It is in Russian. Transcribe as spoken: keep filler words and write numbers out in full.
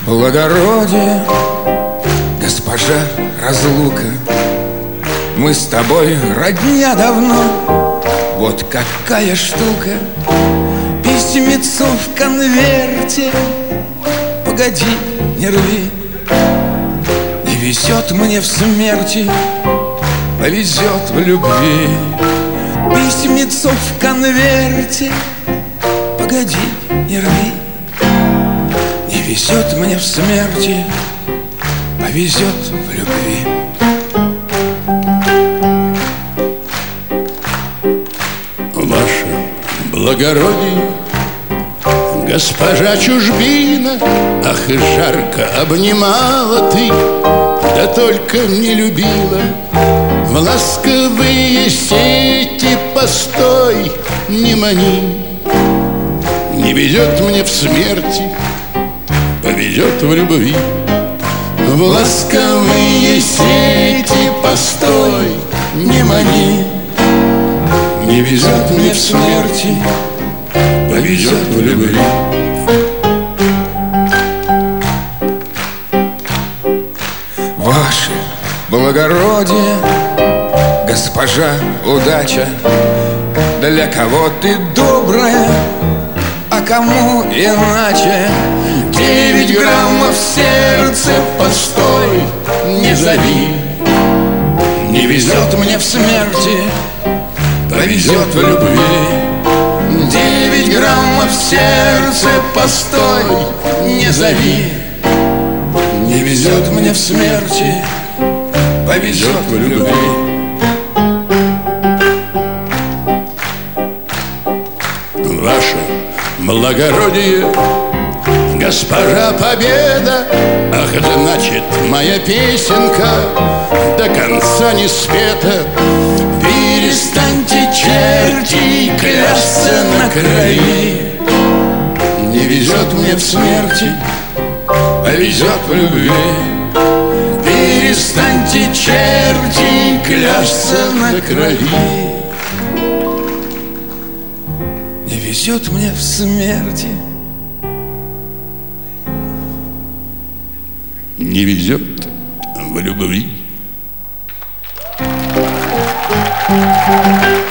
благородие, госпожа разлука. Мы с тобой родня давно, вот какая штука. Письмецо в конверте, погоди, не рви. Не везет мне в смерти, повезет в любви. Письмецо в конверте, погоди, не рви. Не везет мне в смерти, повезет в любви. Ваше благородие, госпожа чужбина, ах, и жарко обнимала ты, да только не любила. В ласковые сети постой, не мани. Не везет мне в смерти, повезет в любви. В ласковые сети постой, не мани. Не везет мне в смерти, повезет в любви. Ваше благородие, госпожа удача, для кого ты добрая, а кому иначе. Девять граммов в сердце, постой, не зови. Не везет мне в смерти, повезет в любви. Девять граммов в сердце, постой, не зови. Не везет мне в смерти, повезет в любви. Ваше благородие, госпожа Победа, ах, значит, моя песенка до конца не спета. Перестаньте, черти, клясться на крови. Не везет мне в смерти, повезет в любви. Перестаньте, черти, клясться на крови. Не везет мне в смерти, не везет в любви. Thank you.